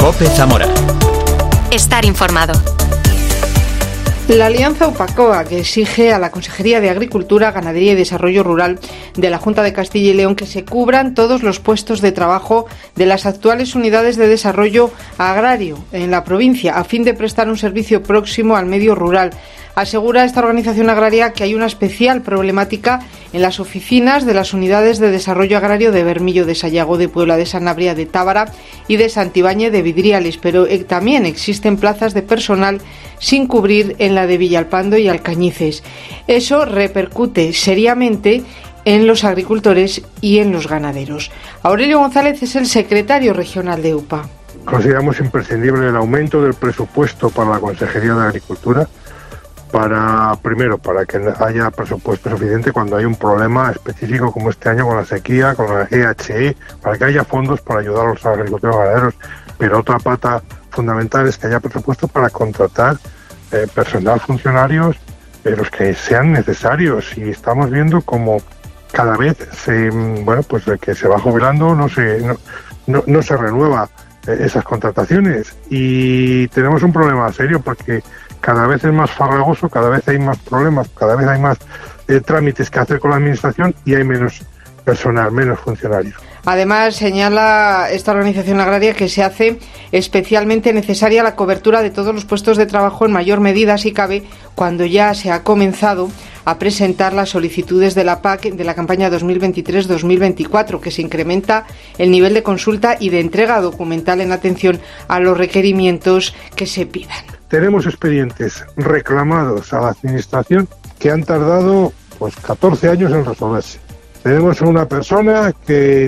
COPE Zamora. Estar informado. La Alianza UPACOA, que exige a la Consejería de Agricultura, Ganadería y Desarrollo Rural de la Junta de Castilla y León que se cubran todos los puestos de trabajo de las actuales unidades de desarrollo agrario en la provincia, a fin de prestar un servicio próximo al medio rural. Asegura esta organización agraria que hay una especial problemática en las oficinas de las unidades de desarrollo agrario de Bermillo, de Sayago, de Puebla, de Sanabria, de Tábara y de Santibáñez de Vidriales, pero también existen plazas de personal sin cubrir en la de Villalpando y Alcañices. Eso repercute seriamente en los agricultores y en los ganaderos. Aurelio González es el secretario regional de UPA. Consideramos imprescindible el aumento del presupuesto para la Consejería de Agricultura, para que haya presupuesto suficiente cuando hay un problema específico como este año con la sequía, con la EHE, para que haya fondos para ayudar a los agricultores ganaderos. Pero otra pata fundamental es que haya presupuesto para contratar personal, funcionarios, los que sean necesarios. Y estamos viendo como cada vez el que se va jubilando no se renueva esas contrataciones, y tenemos un problema serio porque cada vez es más farragoso, cada vez hay más problemas, cada vez hay más trámites que hacer con la administración y hay menos personal, menos funcionarios. Además, señala esta organización agraria que se hace especialmente necesaria la cobertura de todos los puestos de trabajo en mayor medida, si cabe, cuando ya se ha comenzado a presentar las solicitudes de la PAC de la campaña 2023-2024, que se incrementa el nivel de consulta y de entrega documental en atención a los requerimientos que se pidan. Tenemos expedientes reclamados a la administración que han tardado 14 años en resolverse. Tenemos una persona que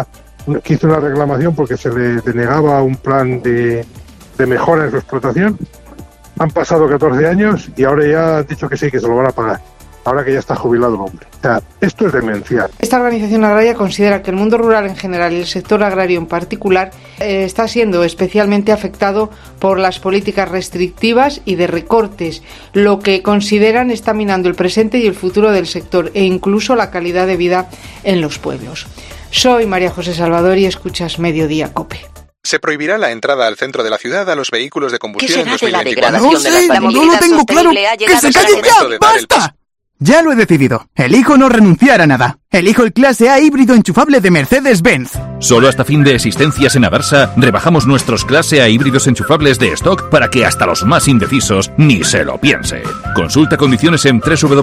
hizo una reclamación porque se le denegaba un plan de mejora en su explotación. Han pasado 14 años y ahora ya han dicho que sí, que se lo van a pagar, ahora que ya está jubilado el hombre. O sea, esto es demencial. Esta organización agraria considera que el mundo rural en general y el sector agrario en particular está siendo especialmente afectado por las políticas restrictivas y de recortes, lo que consideran está minando el presente y el futuro del sector e incluso la calidad de vida en los pueblos. Soy María José Salvador y escuchas Mediodía COPE. Se prohibirá la entrada al centro de la ciudad a los vehículos de combustión en 2024. No sé, no lo tengo claro. ¡Que se calle ya! ¡Basta! Ya lo he decidido. Elijo no renunciar a nada. Elijo el clase A híbrido enchufable de Mercedes-Benz. Solo hasta fin de existencias en Adarsa rebajamos nuestros clase A híbridos enchufables de stock para que hasta los más indecisos ni se lo piensen. Consulta condiciones en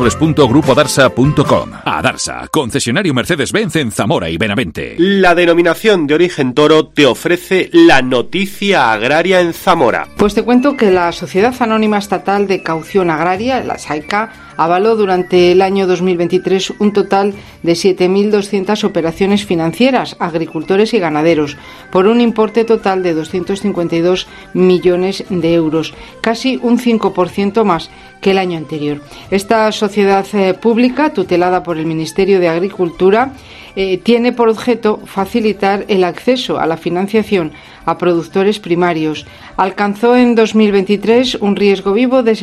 www.grupodarsa.com. Adarsa, concesionario Mercedes-Benz en Zamora y Benavente. La denominación de origen Toro te ofrece la noticia agraria en Zamora. Pues te cuento que la Sociedad Anónima Estatal de Caución Agraria, la SAECA, avaló durante el año 2023 un total de 7.200 operaciones financieras a agricultores y ganaderos, por un importe total de 252 millones de euros, casi un 5% más que el año anterior. Esta sociedad pública, tutelada por el Ministerio de Agricultura, tiene por objeto facilitar el acceso a la financiación a productores primarios. Alcanzó en 2023 un riesgo vivo de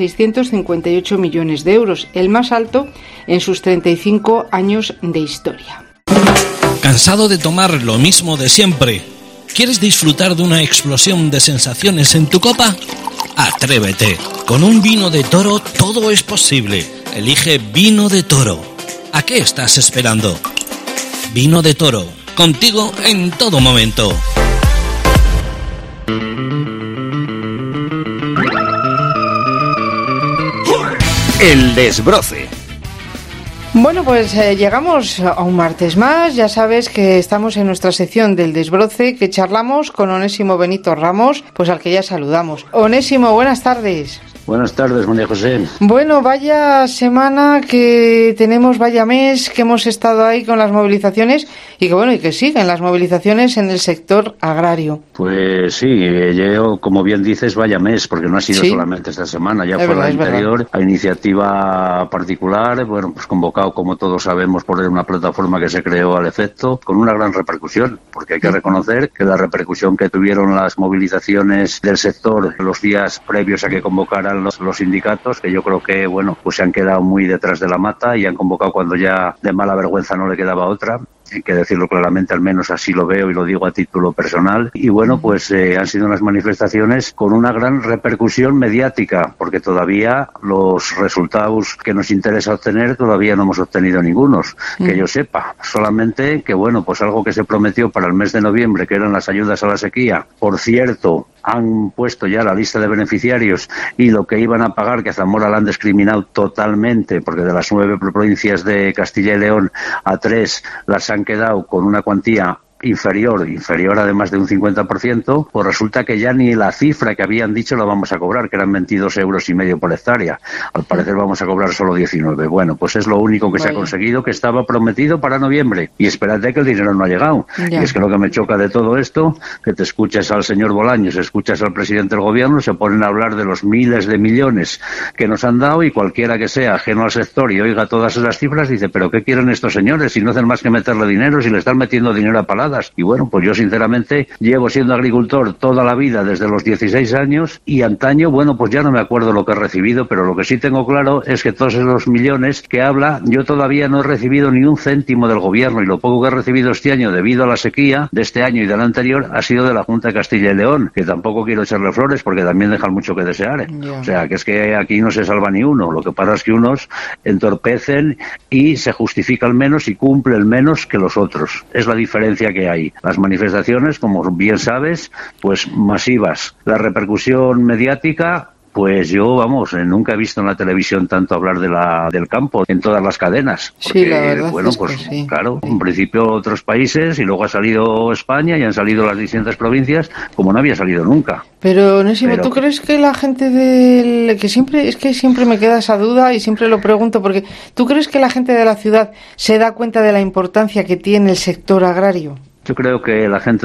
658 millones de euros, el más alto en sus 35 años de historia. ¿Cansado de tomar lo mismo de siempre? ¿Quieres disfrutar de una explosión de sensaciones en tu copa? Atrévete. Con un vino de Toro todo es posible. Elige Vino de Toro. ¿A qué estás esperando? Vino de Toro, contigo en todo momento. El desbroce. Bueno, pues llegamos a un martes más. Ya sabes que estamos en nuestra sección del desbroce, que charlamos con Onésimo Benito Ramos, pues al que ya saludamos. Onésimo, buenas tardes. Buenas tardes, María José. Bueno, vaya semana que tenemos, vaya mes que hemos estado ahí con las movilizaciones y que siguen las movilizaciones en el sector agrario. Pues sí, yo, como bien dices, vaya mes, porque no ha sido solamente esta semana, ya fue la anterior, a iniciativa particular, pues convocado, como todos sabemos, por una plataforma que se creó al efecto, con una gran repercusión, porque hay que reconocer que la repercusión que tuvieron las movilizaciones del sector los días previos a que convocaran los sindicatos, que yo creo que pues se han quedado muy detrás de la mata y han convocado cuando ya de mala vergüenza no le quedaba otra. hay que decirlo claramente, al menos así lo veo y lo digo a título personal. Y bueno, pues han sido unas manifestaciones con una gran repercusión mediática, porque todavía los resultados que nos interesa obtener todavía no hemos obtenido ningunos, que yo sepa. Solamente que bueno, pues algo que se prometió para el mes de noviembre, que eran las ayudas a la sequía. Por cierto, han puesto ya la lista de beneficiarios y lo que iban a pagar, que a Zamora la han discriminado totalmente, porque de las 9 provincias de Castilla y León a 3 las han quedado con una cuantía inferior además de un 50%, pues resulta que ya ni la cifra que habían dicho la vamos a cobrar, que eran 22,5 € por hectárea. Al parecer vamos a cobrar solo 19. Bueno, pues es lo único que se ha conseguido, que estaba prometido para noviembre. Y espérate que el dinero no ha llegado. Ya. Y es que lo que me choca de todo esto, que te escuchas al señor Bolaños, escuchas al presidente del gobierno, se ponen a hablar de los miles de millones que nos han dado, y cualquiera que sea ajeno al sector y oiga todas esas cifras dice, ¿pero qué quieren estos señores si no hacen más que meterle dinero, si le están metiendo dinero a paladas? Y bueno, pues yo sinceramente llevo siendo agricultor toda la vida, desde los 16 años, y antaño, bueno, pues ya no me acuerdo lo que he recibido, pero lo que sí tengo claro es que todos esos millones que habla, yo todavía no he recibido ni un céntimo del gobierno, y lo poco que he recibido este año debido a la sequía de este año y del anterior ha sido de la Junta de Castilla y León, que tampoco quiero echarle flores porque también dejan mucho que desear. O sea, que es que aquí no se salva ni uno. Lo que pasa es que unos entorpecen y se justifican menos y cumplen menos que los otros. Es la diferencia que hay. Las manifestaciones, como bien sabes, pues masivas. La repercusión mediática, pues yo, vamos, nunca he visto en la televisión tanto hablar del campo en todas las cadenas. Porque, sí, la verdad, bueno, es pues que sí. Claro, en principio otros países, y luego ha salido España y han salido las distintas provincias, como no había salido nunca. Pero, Onésimo, ¿tú crees que la gente siempre me queda esa duda y siempre lo pregunto, porque ¿tú crees que la gente de la ciudad se da cuenta de la importancia que tiene el sector agrario? Yo creo que la gente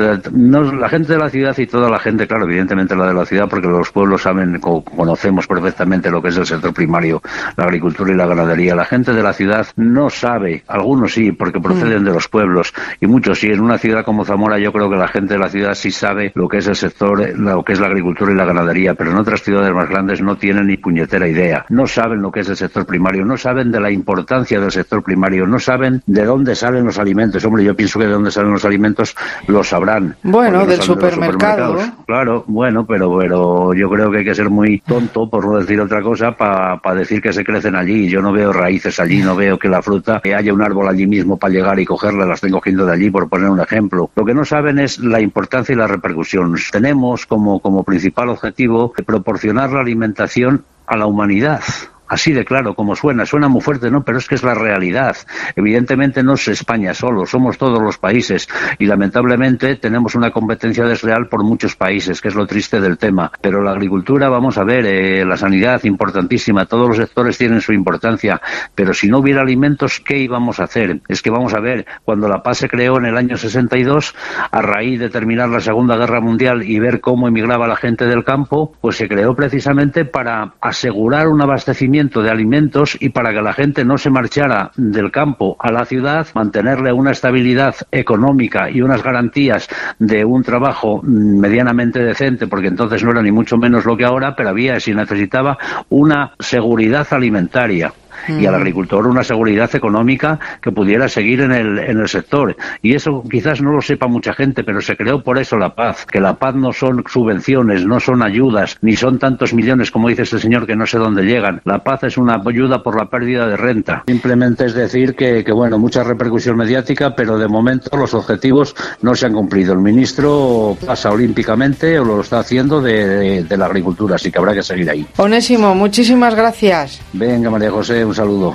de la ciudad y toda la gente, claro, evidentemente la de la ciudad, porque los pueblos saben, conocemos perfectamente lo que es el sector primario, la agricultura y la ganadería. La gente de la ciudad no sabe, algunos sí, porque proceden de los pueblos, y muchos sí. En una ciudad como Zamora yo creo que la gente de la ciudad sí sabe lo que es el sector, lo que es la agricultura y la ganadería, pero en otras ciudades más grandes no tienen ni puñetera idea. No saben lo que es el sector primario, no saben de la importancia del sector primario, no saben de dónde salen los alimentos. Hombre, yo pienso que de dónde salen los alimentos lo sabrán. Bueno, del supermercado. Claro, bueno, pero yo creo que hay que ser muy tonto, por no decir otra cosa, para decir que se crecen allí. Yo no veo raíces allí, no veo que la fruta, que haya un árbol allí mismo para llegar y cogerla, la estén cogiendo de allí, por poner un ejemplo. Lo que no saben es la importancia y la repercusión. Tenemos como principal objetivo proporcionar la alimentación a la humanidad. Así de claro, como suena muy fuerte, ¿no? Pero es que es la realidad. Evidentemente no es España solo, somos todos los países, y lamentablemente tenemos una competencia desleal por muchos países, que es lo triste del tema. Pero la agricultura, vamos a ver, la sanidad, importantísima, todos los sectores tienen su importancia, pero si no hubiera alimentos, ¿qué íbamos a hacer? Es que vamos a ver, cuando la paz se creó en el año 62, a raíz de terminar la Segunda Guerra Mundial y ver cómo emigraba la gente del campo, pues se creó precisamente para asegurar un abastecimiento de alimentos y para que la gente no se marchara del campo a la ciudad, mantenerle una estabilidad económica y unas garantías de un trabajo medianamente decente, porque entonces no era ni mucho menos lo que ahora, pero si necesitaba una seguridad alimentaria. Y al agricultor una seguridad económica que pudiera seguir en el sector. Y eso quizás no lo sepa mucha gente, pero se creó por eso la paz. Que la paz no son subvenciones, no son ayudas, ni son tantos millones como dice este señor que no sé dónde llegan. La paz es una ayuda por la pérdida de renta. Simplemente es decir que bueno, mucha repercusión mediática, pero de momento los objetivos no se han cumplido. El ministro pasa olímpicamente, o lo está haciendo, de la agricultura, así que habrá que seguir ahí. Onésimo, muchísimas gracias. Venga, María José, un saludo.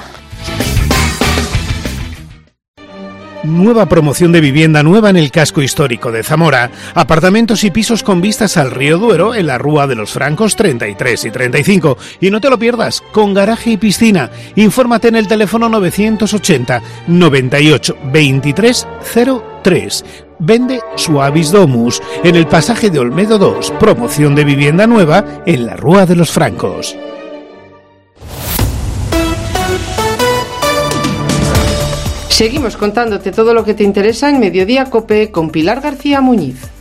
Nueva promoción de vivienda nueva en el casco histórico de Zamora. Apartamentos y pisos con vistas al río Duero en la Rúa de los Francos 33 y 35. Y no te lo pierdas, con garaje y piscina. Infórmate en el teléfono 980 98 23 03. Vende Suavis Domus en el pasaje de Olmedo 2. Promoción de vivienda nueva en la Rúa de los Francos. Seguimos contándote todo lo que te interesa en Mediodía COPE con Pilar García Muñiz.